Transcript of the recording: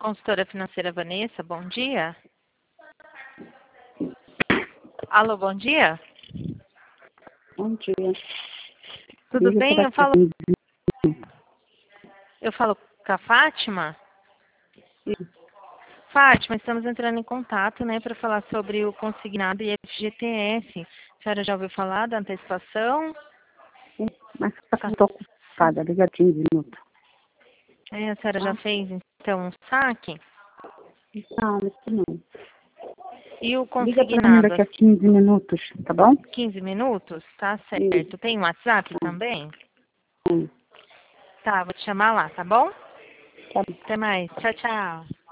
Consultora financeira Vanessa, bom dia. Alô, bom dia. Bom dia. Tudo bem? Eu falo com a Fátima? Sim. Fátima, estamos entrando em contato, né, para falar sobre o consignado e FGTS. A senhora já ouviu falar da antecipação? Sim, mas estou ocupada, liga 15 minutos. A senhora já fez, então, um saque? Não, isso não. E o Liga para mim consignado? daqui a 15 minutos, tá bom? 15 minutos? Tá certo. Tem WhatsApp também? Sim. Tá, vou te chamar lá, tá bom? Tá bom. Até mais. Tchau, tchau.